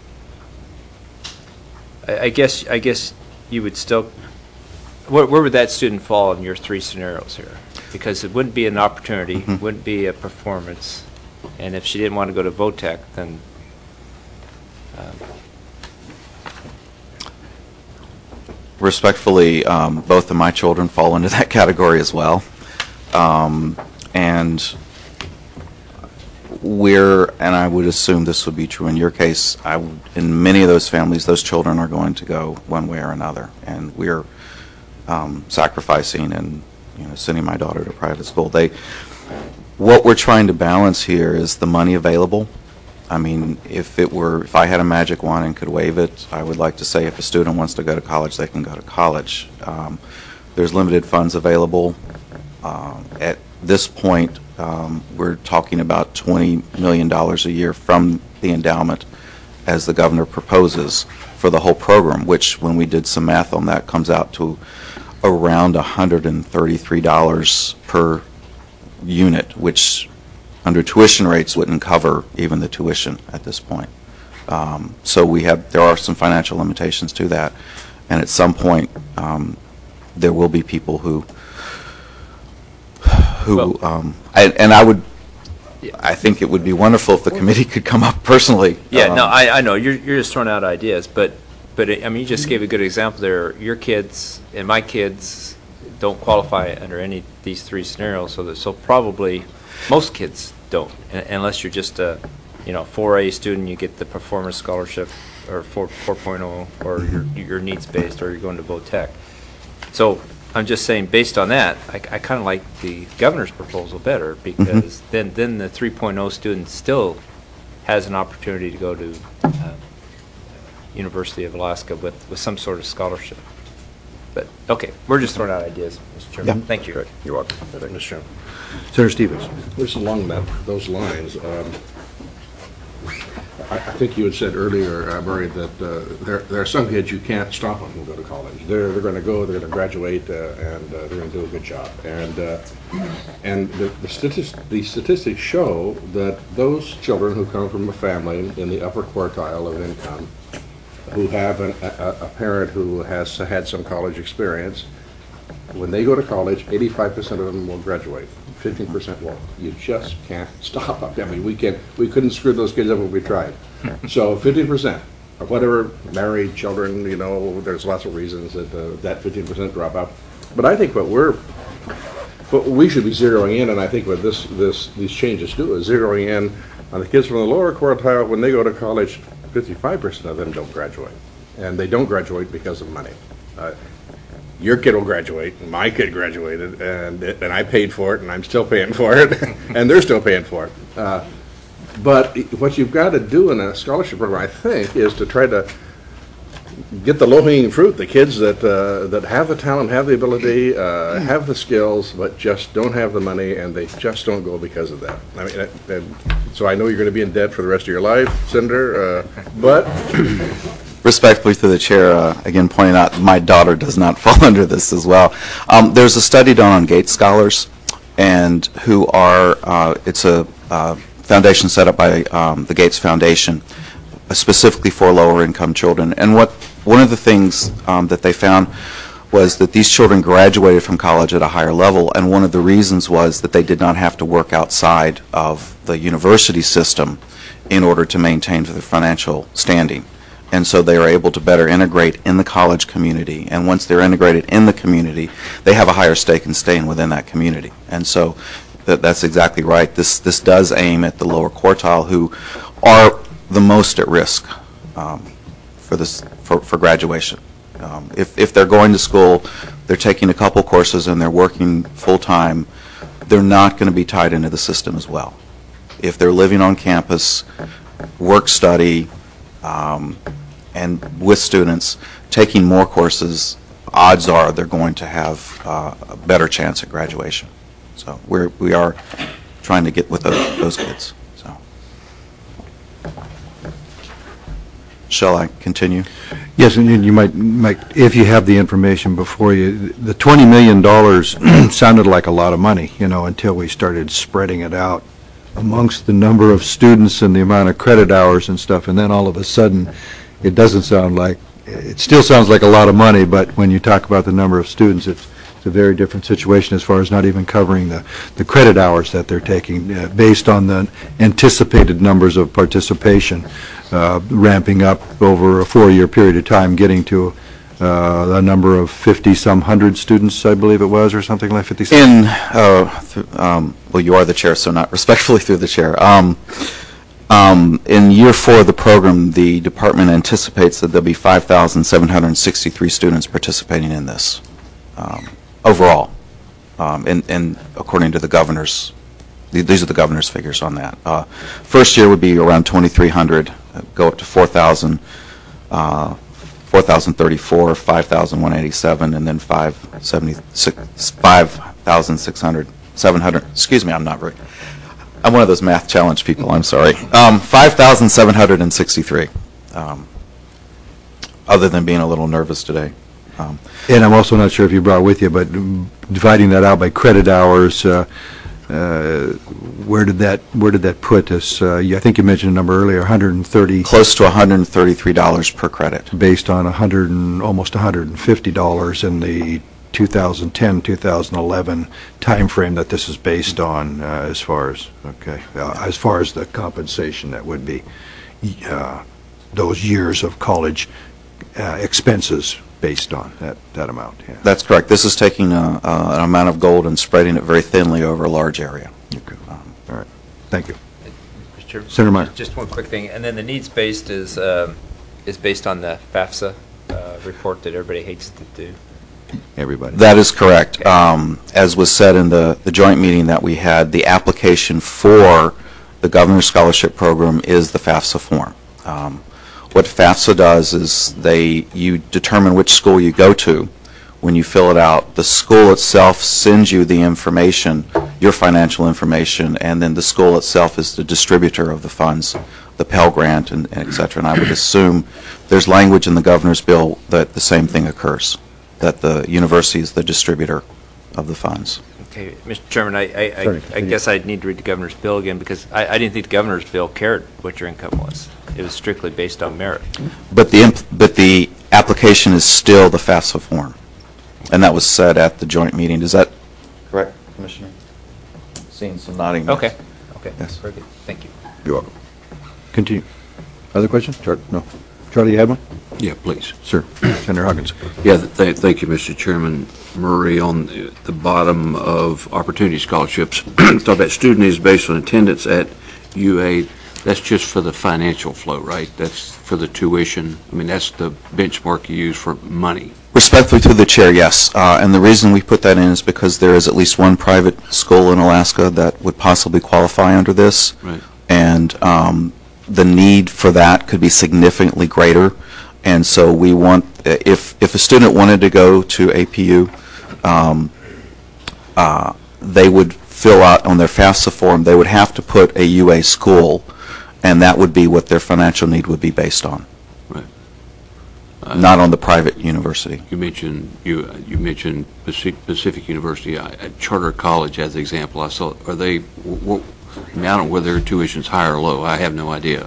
I, I guess I guess you would still, where, where would that student fall in your three scenarios here? Because it wouldn't be an opportunity, Mhm. wouldn't be a performance, and if she didn't want to go to VOTEC, then um, Respectfully, um, both of my children fall into that category as well. Um, and we're, and I would assume this would be true in your case, I would, in many of those families, those children are going to go one way or another. And we're um, sacrificing and, you know, sending my daughter to private school. They, what we're trying to balance here is the money available. I mean, if it were, if I had a magic wand and could wave it, I would like to say if a student wants to go to college, they can go to college. Um, there's limited funds available. Uh, at this point, um, we're talking about twenty million dollars a year from the endowment as the governor proposes for the whole program, which when we did some math on that comes out to around one hundred thirty-three dollars per unit, which under tuition rates wouldn't cover even the tuition at this point. Um, so we have, there are some financial limitations to that, and at some point um, there will be people who who Well- um, I, and I would I think it would be wonderful if the committee could come up personally. yeah, um, no, I, I know, you're, you're just throwing out ideas, but, but, I mean, you just gave a good example there. Your kids and my kids don't qualify under any of these three scenarios, so that, so probably most kids don't, un- unless you're just a, you know, four A student, you get the performance scholarship, or four, 4.0, or you're, you're needs-based, or you're going to VOTEC. So I'm just saying, based on that, I, I kind of like the governor's proposal better, because then, then the three point oh student still has an opportunity to go to uh, University of Alaska with, with some sort of scholarship. But, okay, we're just throwing out ideas, Mister Chairman. Yeah. Thank you. You're welcome. Mister Chairman. Senator Stevens. Just along that, those lines, um, I, I think you had said earlier, uh, Murray, that uh, there, there are some kids you can't stop them from going to college. They're, they're going to go, they're going to graduate, uh, and uh, they're going to do a good job. And uh, and the, the, statist- the statistics show that those children who come from a family in the upper quartile of income, who have an, a, a parent who has had some college experience, when they go to college, eighty-five percent of them will graduate, fifteen percent won't. You just can't stop them. I mean, we can, we couldn't screw those kids up if we tried. So fifteen percent, or whatever, married, children, you know, there's lots of reasons that uh, that fifteen percent drop out. But I think what we're, what we should be zeroing in, and I think what this, this, these changes do, is zeroing in on the kids from the lower quartile. When they go to college, fifty-five percent of them don't graduate, and they don't graduate because of money. Uh, Your kid will graduate, and my kid graduated, and it, and I paid for it, and I'm still paying for it, and they're still paying for it. Uh, but what you've got to do in a scholarship program, I think, is to try to get the low-hanging fruit, the kids that uh, that have the talent, have the ability, uh, have the skills, but just don't have the money, and they just don't go because of that. I mean, and so I know you're going to be in debt for the rest of your life, Senator, uh, but Respectfully through the chair, uh, again pointing out my daughter does not fall under this as well. Um, there's a study done on Gates Scholars, and who are, uh, it's a uh, foundation set up by um, the Gates Foundation, uh, specifically for lower income children. And what one of the things um, that they found was that these children graduated from college at a higher level, and one of the reasons was that they did not have to work outside of the university system in order to maintain their financial standing. And so they are able to better integrate in the college community. And once they're integrated in the community, they have a higher stake in staying within that community. And so that, that's exactly right. This, this does aim at the lower quartile, who are the most at risk um, for, this, for, for graduation. Um, if, if they're going to school, they're taking a couple courses, and they're working full-time, they're not going to be tied into the system as well. If they're living on campus, work, study, um, and with students taking more courses, odds are they're going to have uh, a better chance at graduation. So we're, we are trying to get with those, those kids. So, shall I continue? Yes, and you you might, might, if you have the information before you, the twenty million dollars sounded like a lot of money, you know, until we started spreading it out amongst the number of students and the amount of credit hours and stuff, and then all of a sudden, it doesn't sound like, it still sounds like a lot of money, but when you talk about the number of students, it's, it's a very different situation as far as not even covering the, the credit hours that they're taking, uh, based on the anticipated numbers of participation, uh, ramping up over a four-year period of time, getting to uh, a number of fifty-some hundred students, I believe it was, or something like fifty. In, uh, th um, well, you are the chair, so not respectfully through the chair. Um, um, in year four of the program, the department anticipates that there'll be five thousand seven hundred sixty-three students participating in this um, overall, um, and, and according to the governor's, th these are the governor's figures on that. Uh, first year would be around twenty-three hundred, uh, go up to four thousand. Uh, four thousand thirty-four, five thousand one hundred eighty-seven, and then five thousand six hundred, seven hundred, excuse me, I'm not very, I'm one of those math challenge people, I'm sorry, um, five thousand seven hundred sixty-three, um, other than being a little nervous today. Um, And I'm also not sure if you brought with you, but dividing that out by credit hours, uh, uh, where did that where did that put us? Uh, you- I think you mentioned a number earlier, one hundred thirty, close to one hundred thirty-three dollars per credit. based on one hundred and almost one hundred fifty dollars in the two thousand ten, two thousand eleven timeframe that this is based on, uh, as far as okay, uh, as far as the compensation that would be uh, those years of college uh, expenses based on that that amount. Yeah. That's correct. This is taking a, a, an amount of gold and spreading it very thinly over a large area. Okay. All right. Thank you. Mister Chairman, Senator Meyer. Just one quick thing, and then the needs-based is, um, is based on the FAFSA uh, report that everybody hates to do. Everybody. That is correct. Okay. Um, as was said in the, the joint meeting that we had, the application for the Governor's Scholarship Program is the FAFSA form. Um, what FAFSA does is they you determine which school you go to. When you fill it out, the school itself sends you the information, your financial information, and then the school itself is the distributor of the funds, the Pell Grant, and, and et cetera. And I would assume there's language in the governor's bill that the same thing occurs, that the university is the distributor of the funds. Okay, Mister Chairman, I, I, Sorry, I, I continue. guess I'd need to read the governor's bill again, because I, I didn't think the governor's bill cared what your income was. It was strictly based on merit. But the imp but the application is still the FAFSA form, and that was said at the joint meeting. Is that correct, Commissioner? Seeing some nodding. Okay, okay, Yes. very good, thank you. You're welcome. Continue. Other questions? Char no. Charlie, you had one? Yeah, please. Sir. Senator Huggins. Yeah, th th thank you, Mister Chairman. Murray, on the, the bottom of Opportunity Scholarships, talk about student is based on attendance at U A. That's just for the financial flow, right? That's for the tuition. I mean, that's the benchmark you use for money. Respectfully to the chair, yes. Uh, and the reason we put that in is because there is at least one private school in Alaska that would possibly qualify under this. Right. And um, the need for that could be significantly greater. And so we want, if, if a student wanted to go to A P U, um, uh, they would fill out on their FAFSA form, they would have to put a U A school, and that would be what their financial need would be based on. Right. Uh, Not on the private university. You mentioned, you you mentioned Pacific Pacific University, uh, Charter College as an example. I saw, are they, w- I mean, I don't know whether their tuition's high or low. I have no idea.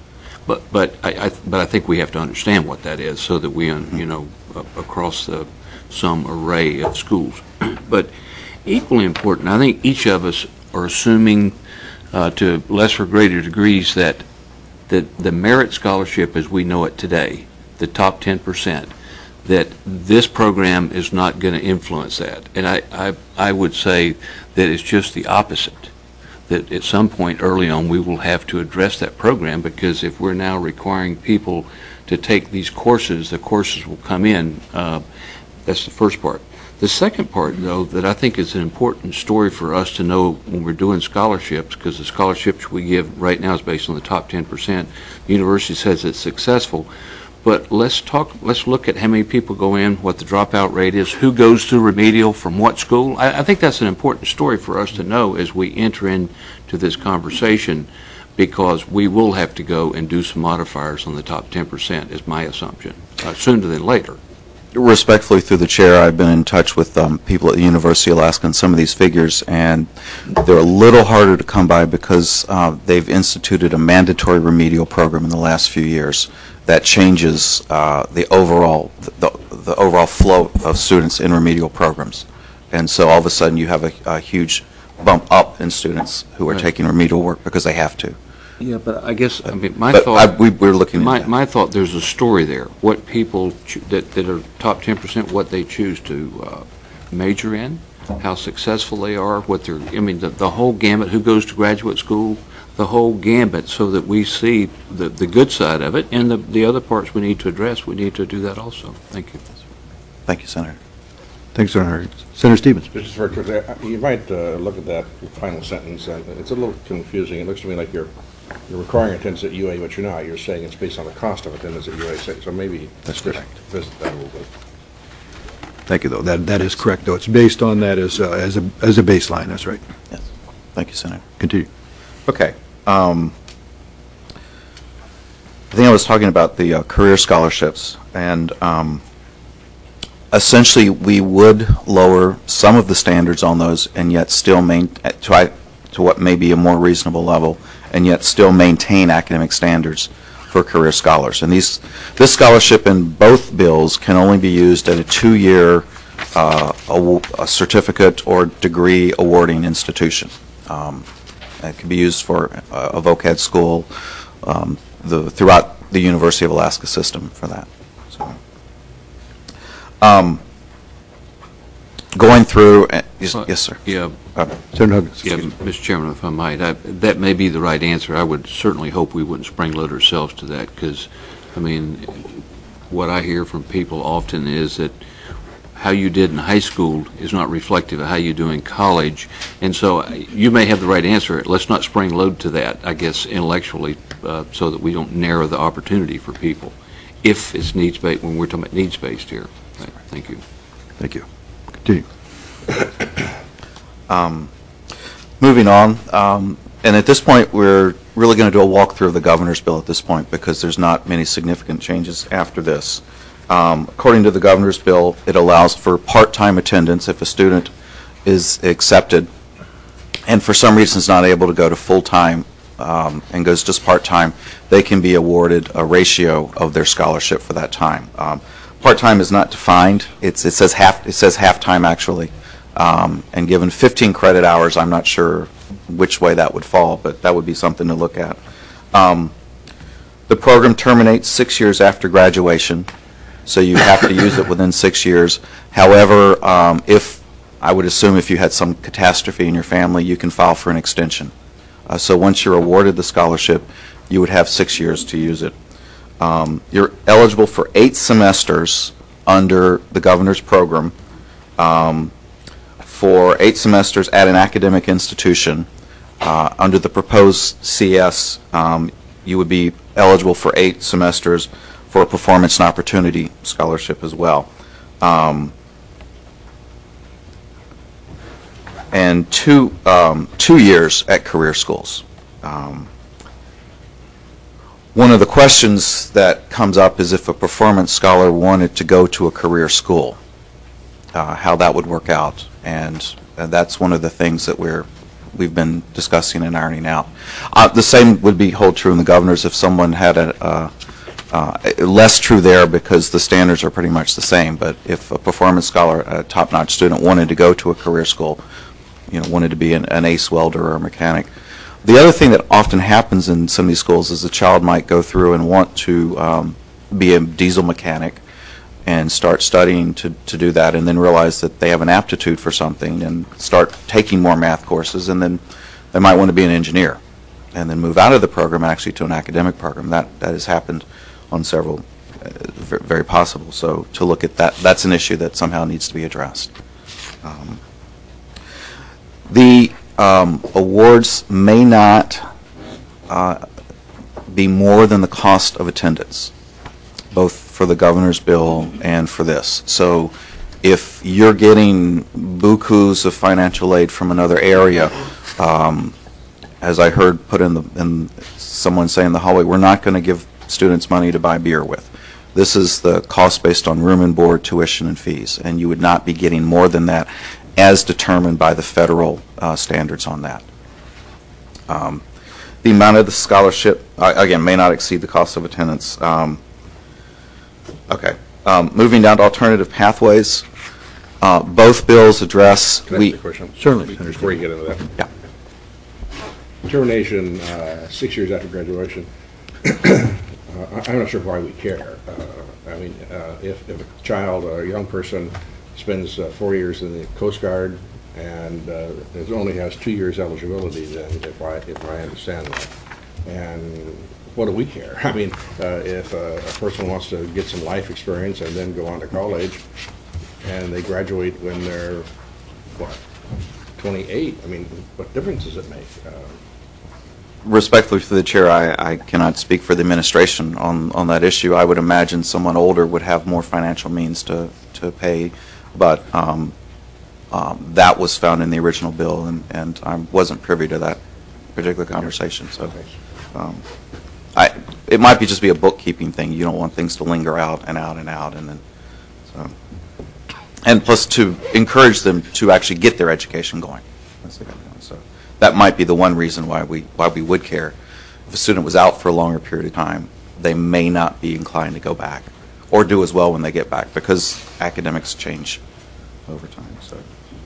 But but I, I but I think we have to understand what that is so that we, un- you know, uh, across the, some array of schools. But equally important, I think each of us are assuming uh, to lesser or greater degrees that that the merit scholarship as we know it today, the top ten percent, that this program is not going to influence that. And I, I, I would say that it's just the opposite, that at some point early on we will have to address that program, because if we're now requiring people to take these courses, the courses will come in. Uh, that's the first part. The second part, though, that I think is an important story for us to know when we're doing scholarships, because the scholarships we give right now is based on the top ten percent. The university says it's successful. But let's talk, let's look at how many people go in, what the dropout rate is, who goes through remedial from what school. I, I think that's an important story for us to know as we enter into this conversation, because we will have to go and do some modifiers on the top ten percent, is my assumption, uh, sooner than later. Respectfully, through the chair, I've been in touch with um, people at the University of Alaska on some of these figures, and they're a little harder to come by because uh, they've instituted a mandatory remedial program in the last few years that changes uh, the overall the, the overall flow of students in remedial programs. And so all of a sudden you have a, a huge bump up in students who are Right. taking remedial work because they have to. Yeah, but I guess, I mean, my But I, thought, we, we're looking at my, that. my thought, there's a story there. What people choo- that, that are top ten percent, what they choose to uh, major in, how successful they are, what they're, I mean, the, the whole gamut, who goes to graduate school, the whole gambit, so that we see the, the good side of it, and the, the other parts we need to address, we need to do that also. Thank you. Thank you, Senator. Thanks, Senator. Senator Stevens. Just for, you might uh, look at that final sentence, and it's a little confusing. It looks to me like you're you're requiring attendance at U A, but you're not. You're saying it's based on the cost of attendance at U A, so maybe That's just correct. visit that a little bit. Thank you, though. That, that is correct, though. It's based on that as, uh, as a, as a baseline. That's right. Yes. Thank you, Senator. Continue. Okay. Um, I think I was talking about the uh, career scholarships, and um, essentially we would lower some of the standards on those and yet still main, try to what may be a more reasonable level, and yet still maintain academic standards for career scholars. And these, this scholarship in both bills can only be used at a two-year uh, a, a certificate or degree awarding institution. Um, it can be used for uh, a voc ed school um, the, throughout the University of Alaska system for that. So, um, going through, uh, yes, yes, sir. Yeah, Uh, Senator Huggins. yeah, Mister Chairman, if I might, I, that may be the right answer. I would certainly hope we wouldn't spring-load ourselves to that, because, I mean, what I hear from people often is that how you did in high school is not reflective of how you do in college. And so uh, you may have the right answer. Let's not spring-load to that, I guess, intellectually, uh, so that we don't narrow the opportunity for people, if it's needs-based, when we're talking about needs-based here. Thank you. Thank you. Continue. Um, moving on, um, and at this point we're really going to do a walkthrough of the governor's bill at this point, because there's not many significant changes after this. Um, according to the governor's bill, it allows for part-time attendance if a student is accepted and for some reason is not able to go to full-time um, and goes just part-time. They can be awarded a ratio of their scholarship for that time. Um, part-time is not defined. It's, it says half. It says half-time actually. Um, and given fifteen credit hours, I'm not sure which way that would fall, but that would be something to look at. Um, the program terminates six years after graduation, so you have to use it within six years. However, um, if I would assume if you had some catastrophe in your family, you can file for an extension. Uh, so once you're awarded the scholarship, you would have six years to use it. Um, you're eligible for eight semesters under the governor's program. Um, for eight semesters at an academic institution. Uh, under the proposed C S, um, you would be eligible for eight semesters for a performance and opportunity scholarship as well. Um, and two, um, two years at career schools. Um, one of the questions that comes up is if a performance scholar wanted to go to a career school, uh, how that would work out. And, and that's one of the things that we're, we've been discussing and ironing out. Uh, the same would be hold true in the governors if someone had a, uh, uh, less true there because the standards are pretty much the same. But if a performance scholar, a top-notch student, wanted to go to a career school, you know, wanted to be an, an ace welder or a mechanic. The other thing that often happens in some of these schools is the child might go through and want to um, be a diesel mechanic and start studying to, to do that, and then realize that they have an aptitude for something and start taking more math courses, and then they might want to be an engineer and then move out of the program actually to an academic program. That, that has happened on several, uh, very possible. So to look at that, that's an issue that somehow needs to be addressed. Um, the Um, awards may not uh, be more than the cost of attendance, both for the governor's bill and for this. So if you're getting bukus of financial aid from another area, um, as I heard put in, the, in someone say in the hallway, we're not going to give students money to buy beer with. This is the cost based on room and board, tuition, and fees, and you would not be getting more than that as determined by the federal uh, standards on that. Um, the amount of the scholarship, uh, again, may not exceed the cost of attendance. Um, okay. Um, moving down to alternative pathways, uh, both bills address... Can I we, ask a question? Certainly. Before you get into that. Yeah. Termination uh, six years after graduation. uh, I'm not sure why we care. Uh, I mean, uh, if, if a child or a young person spends uh, four years in the Coast Guard and uh, it only has two years eligibility, then if I if I understand that, and what do we care? I mean, uh, if a, a person wants to get some life experience and then go on to college, and they graduate when they're what, twenty-eight? I mean, what difference does it make? Uh, Respectfully to the chair, I, I cannot speak for the administration on, on that issue. I would imagine someone older would have more financial means to, to pay, but um, um, that was found in the original bill, and, and I wasn't privy to that particular conversation. So um, I, it might be just be a bookkeeping thing. You don't want things to linger out and out and out, and then so. And plus to encourage them to actually get their education going. That's the good one. So that might be the one reason why we why we would care. If a student was out for a longer period of time, they may not be inclined to go back or do as well when they get back because academics change over time. So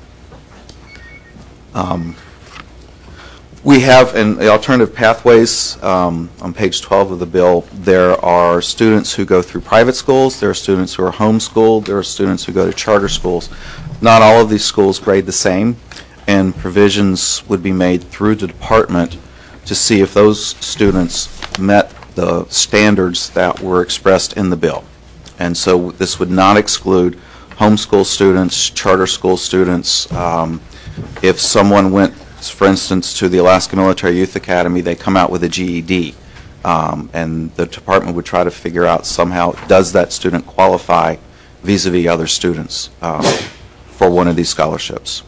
um, we have in the alternative pathways um, on page twelve of the bill. There are students who go through private schools. There are students who are homeschooled. There are students who go to charter schools. Not all of these schools grade the same, and provisions would be made through the department to see if those students met the standards that were expressed in the bill. And so this would not exclude homeschool students, charter school students. Um, if someone went, for instance, to the Alaska Military Youth Academy, they come out with a G E D, um, and the department would try to figure out somehow, does that student qualify vis-a-vis other students um, for one of these scholarships.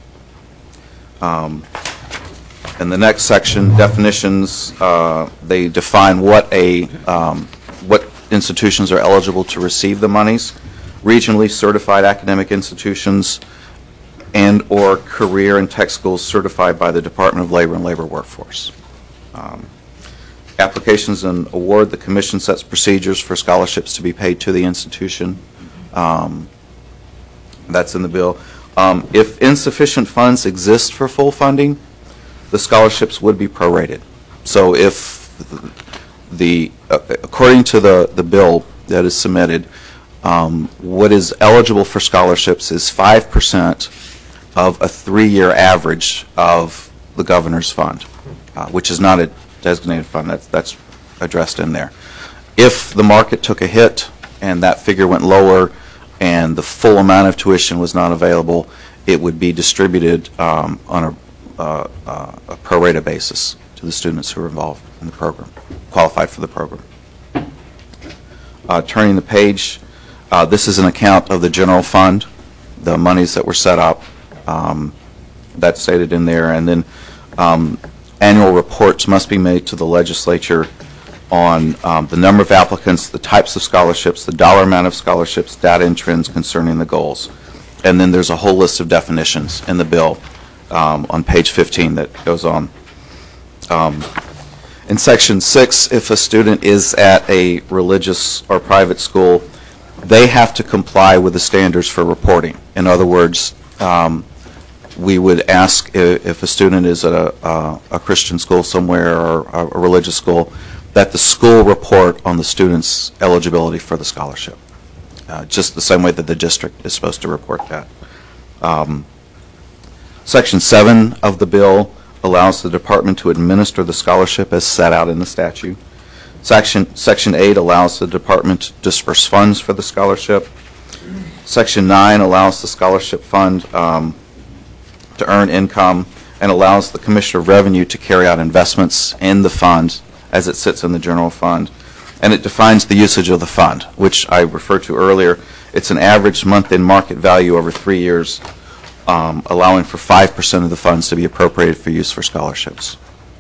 Um, in the next section, definitions, uh, they define what a um, what institutions are eligible to receive the monies. Regionally certified academic institutions and or career and tech schools certified by the Department of Labor and Labor Workforce. Um, applications and award, the commission sets procedures for scholarships to be paid to the institution. Um, that's in the bill. Um, if insufficient funds exist for full funding, the scholarships would be prorated. So if the, uh, according to the, the bill that is submitted, um, what is eligible for scholarships is five percent of a three-year average of the governor's fund, uh, which is not a designated fund. That's, that's addressed in there. If the market took a hit and that figure went lower and the full amount of tuition was not available, it would be distributed um, on a, uh, uh, a pro rata basis to the students who are involved in the program, qualified for the program. Uh, turning the page, uh, this is an account of the general fund, the monies that were set up. Um, that's stated in there, and then um, annual reports must be made to the legislature on um, the number of applicants, the types of scholarships, the dollar amount of scholarships, data and trends concerning the goals. And then there's a whole list of definitions in the bill um, on page fifteen that goes on. Um, in section six, if a student is at a religious or private school, they have to comply with the standards for reporting. In other words, um, we would ask if, if a student is at a, a, a Christian school somewhere or a, a religious school, that the school report on the student's eligibility for the scholarship, uh, just the same way that the district is supposed to report that. Um, Section seven of the bill allows the department to administer the scholarship as set out in the statute. Section, Section eight allows the department to disperse funds for the scholarship. Section nine allows the scholarship fund um, to earn income and allows the Commissioner of Revenue to carry out investments in the fund as it sits in the general fund. And it defines the usage of the fund, which I referred to earlier. It's an average month-in market value over three years, um, allowing for five percent of the funds to be appropriated for use for scholarships.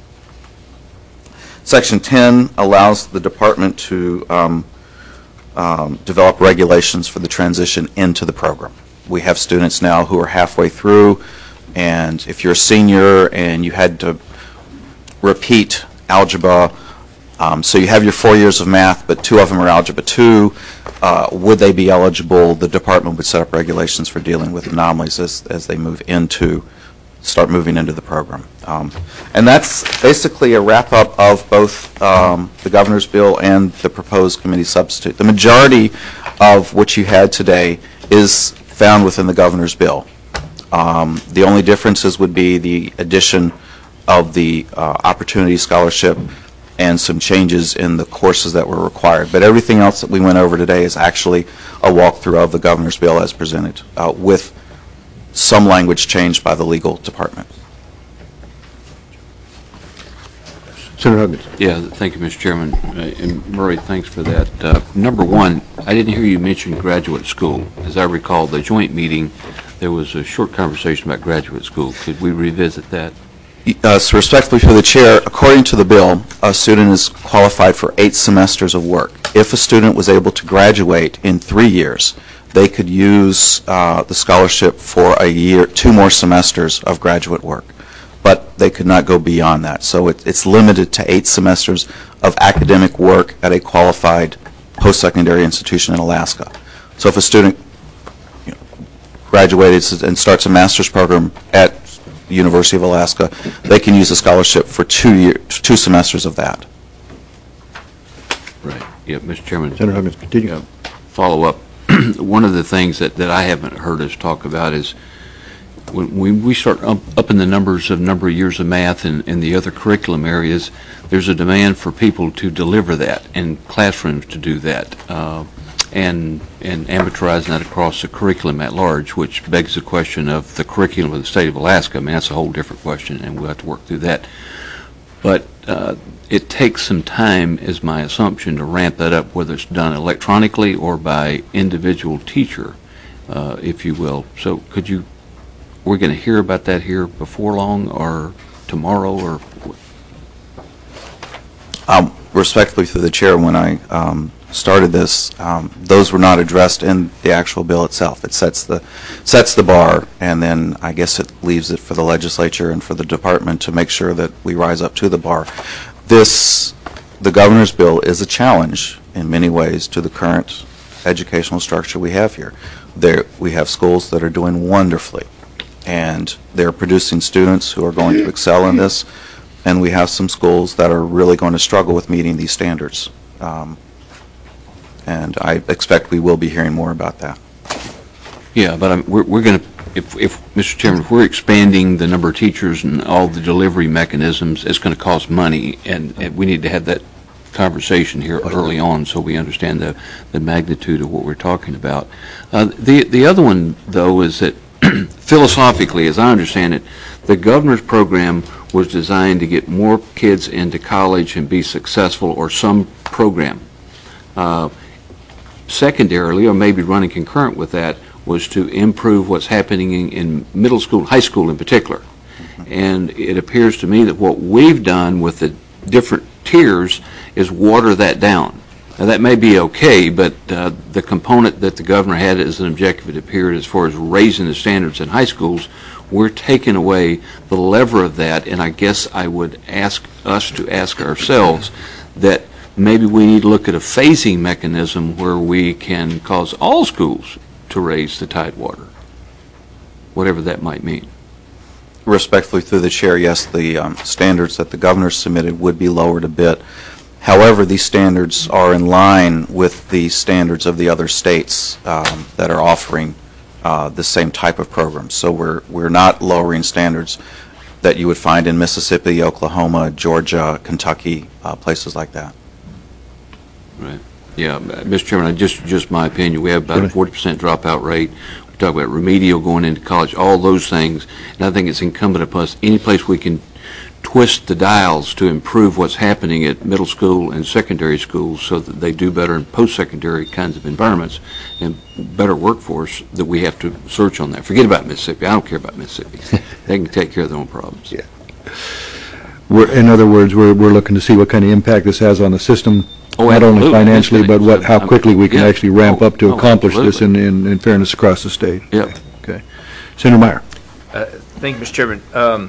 Section ten allows the department to um, um, develop regulations for the transition into the program. We have students now who are halfway through, and if you're a senior and you had to repeat algebra, um, so you have your four years of math, but two of them are algebra two, uh, would they be eligible? The department would set up regulations for dealing with anomalies as, as they move into start moving into the program. Um, and that's basically a wrap-up of both um, the governor's bill and the proposed committee substitute. The majority of what you had today is found within the governor's bill. Um, the only differences would be the addition of the uh, Opportunity Scholarship and some changes in the courses that were required. But everything else that we went over today is actually a walkthrough of the governor's bill as presented, uh, with some language changed by the legal department. Senator Huggins. Yeah, thank you, Mister Chairman. Uh, and Murray, thanks for that. Uh, number one, I didn't hear you mention graduate school. As I recall, the joint meeting, there was a short conversation about graduate school. Could we revisit that? Uh, so respectfully for the chair, according to the bill, a student is qualified for eight semesters of work. If a student was able to graduate in three years, they could use uh, the scholarship for a year, two more semesters of graduate work, but they could not go beyond that. So it, it's limited to eight semesters of academic work at a qualified post-secondary institution in Alaska. So if a student you know, graduated and starts a master's program at the University of Alaska, they can use a scholarship for two year, two semesters of that. Right. Yeah, Mister Chairman. Senator Huggins, continue. Follow up. One of the things that, that I haven't heard us talk about is when we, we start up, up in the numbers of number of years of math and, and the other curriculum areas, there's a demand for people to deliver that and classrooms to do that, uh, and and amortizing that across the curriculum at large, which begs the question of the curriculum of the state of Alaska. I mean, that's a whole different question, and we'll have to work through that. But uh, it takes some time, is my assumption, to ramp that up, whether it's done electronically or by individual teacher, uh, if you will. So could you, we're going to hear about that here before long or tomorrow or? Um, respectfully to the chair, when I um, started this, um, those were not addressed in the actual bill itself. It sets the sets the bar, and then I guess it leaves it for the legislature and for the department to make sure that we rise up to the bar. This, the governor's bill, is a challenge in many ways to the current educational structure we have here. There, we have schools that are doing wonderfully, and they're producing students who are going to excel in this, and we have some schools that are really going to struggle with meeting these standards. Um, and I expect we will be hearing more about that. Yeah, but I'm, we're, we're going to, if, if, Mister Chairman, if we're expanding the number of teachers and all the delivery mechanisms, it's going to cost money, and, and we need to have that conversation here early on so we understand the, the magnitude of what we're talking about. Uh, the, the other one, though, is that philosophically, as I understand it, the governor's program was designed to get more kids into college and be successful, or some program. Uh, secondarily, or maybe running concurrent with that, was to improve what's happening in, in middle school, high school in particular. Mm-hmm. And it appears to me that what we've done with the different CARES is water that down. Now, that may be okay, but uh, the component that the governor had as an objective, it appeared, as far as raising the standards in high schools, we're taking away the lever of that, and I guess I would ask us to ask ourselves that maybe we need to look at a phasing mechanism where we can cause all schools to raise the tidewater, whatever that might mean. Respectfully, through the chair, yes, the um, standards that the governor submitted would be lowered a bit. However, these standards are in line with the standards of the other states um, that are offering uh, the same type of programs. So we're we're not lowering standards that you would find in Mississippi, Oklahoma, Georgia, Kentucky, uh, places like that. Right. Yeah, Mister Chairman, just just my opinion, we have about a forty percent dropout rate. We talk about remedial going into college, all those things, and I think it's incumbent upon us, any place we can twist the dials to improve what's happening at middle school and secondary schools so that they do better in post-secondary kinds of environments and better workforce, that we have to search on that. Forget about Mississippi. I don't care about Mississippi. They can take care of their own problems. Yeah. We're, in other words, we're, we're looking to see what kind of impact this has on the system, Oh, not only absolutely. financially, but what, how I'm- quickly we can yeah. actually ramp Oh, up to oh, accomplish this in, absolutely. in, in fairness across the state. Yep. Okay. Senator Meyer. Uh, Thank you, Mister Chairman. Um,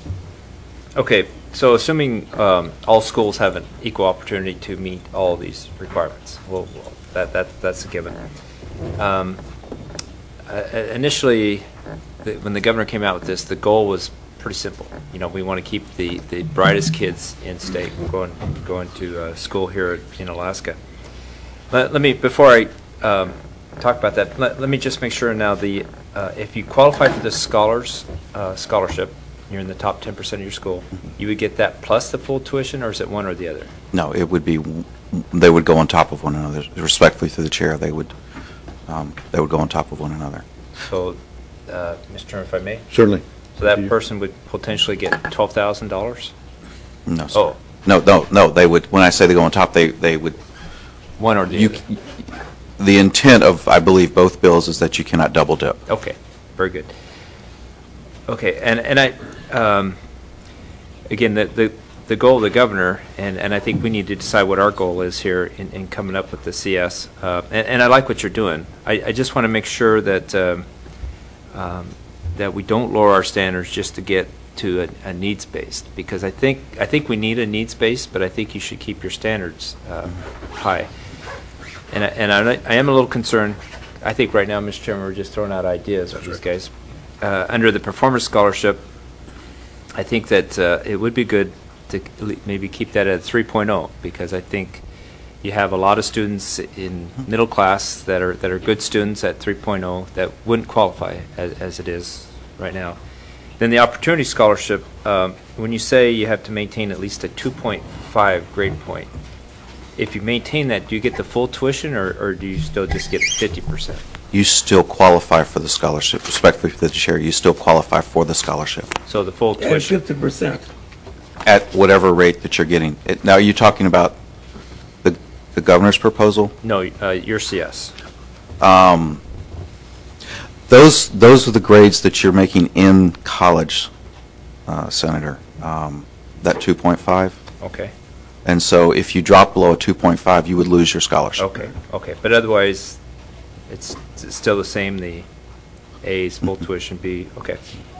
Okay, so assuming um, all schools have an equal opportunity to meet all of these requirements, well, well, that that that's a given. Um, uh, Initially, the- when the governor came out with this, the goal was pretty simple. You know, we want to keep the, the brightest kids in state going going to uh, school here in Alaska. Let, let me, before I um, talk about that, let, let me just make sure now, the uh, if you qualify for the scholars uh, scholarship, you're in the top ten percent of your school, you would get that plus the full tuition, or is it one or the other? No, it would be, they would go on top of one another. Respectfully, through the chair, they would, um, they would go on top of one another. So, uh, Mister Chairman, if I may, Certainly. so that person would potentially get twelve thousand dollars? No, sir. Oh, No, no, no, they would, when I say they go on top, they, they would, one or the you, other? the intent of, I believe, both bills is that you cannot double dip. Okay, very good. Okay, and, and I, um, again, the, the, the goal of the governor, and, and I think we need to decide what our goal is here in, in coming up with the C S. Uh, and, and I like what you're doing. I, I just want to make sure that, um, um, that we don't lower our standards just to get to a, a needs-based, because I think, I think we need a needs-based, but I think you should keep your standards uh, high. And, I, and I, I am a little concerned. I think right now, Mister Chairman, we're just throwing out ideas with these guys. Uh, under the performance scholarship, I think that uh, it would be good to le- maybe keep that at three point oh, because I think you have a lot of students in middle class that are that are good students at three point oh that wouldn't qualify as, as it is right now. Then the opportunity scholarship, um, when you say you have to maintain at least a two point five grade point, if you maintain that, do you get the full tuition, or, or do you still just get fifty percent? You still qualify for the scholarship. Respectfully, to the chair, you still qualify for the scholarship So the full At tuition. fifty percent. at whatever rate that you're getting. It- Now, are you talking about the, the governor's proposal? No, uh, your C S. Um, those, those are the grades that you're making in college, uh, Senator, um, that two point five. Okay. And so if you drop below a two point five, you would lose your scholarship. Okay, okay, but otherwise, it's, it's still the same, the A's, full tuition, B, okay.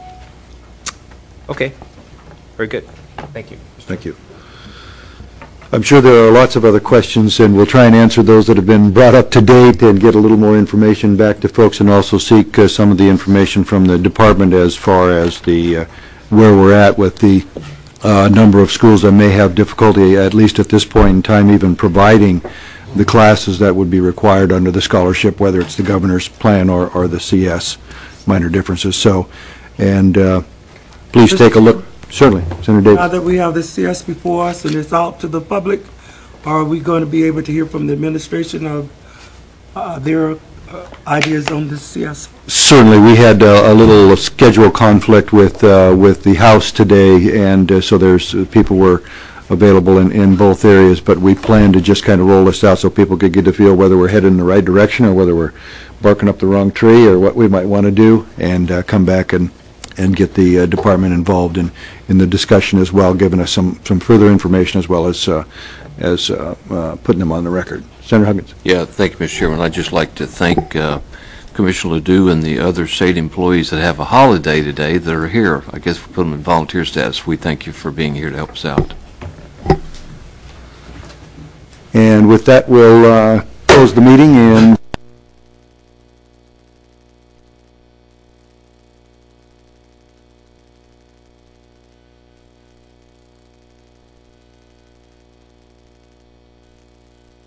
Okay, very good, thank you. Thank you. I'm sure there are lots of other questions, and we'll try and answer those that have been brought up to date and get a little more information back to folks, and also seek uh, some of the information from the department as far as the, uh, where we're at with the uh, number of schools that may have difficulty, at least at this point in time, even providing the classes that would be required under the scholarship, whether it's the governor's plan or, or the C S, minor differences. So, and uh, please take a look. Certainly, Senator Davis. Now that we have this C S before us and it's out to the public, are we going to be able to hear from the administration of uh, their uh, ideas on this C S? Certainly, we had uh, a little schedule conflict with uh, with the House today, and uh, so there's uh, people were available in, in both areas, but we plan to just kind of roll this out so people could get a feel whether we're headed in the right direction or whether we're barking up the wrong tree or what we might want to do, and uh, come back and and get the uh, department involved in, in the discussion as well, giving us some, some further information as well as, uh, as uh, uh, putting them on the record. Senator Huggins. Yeah, thank you, Mister Chairman. I'd just like to thank uh, Commissioner Ledoux and the other state employees that have a holiday today that are here. I guess we put them in volunteer status. We thank you for being here to help us out. And with that, we'll uh, close the meeting and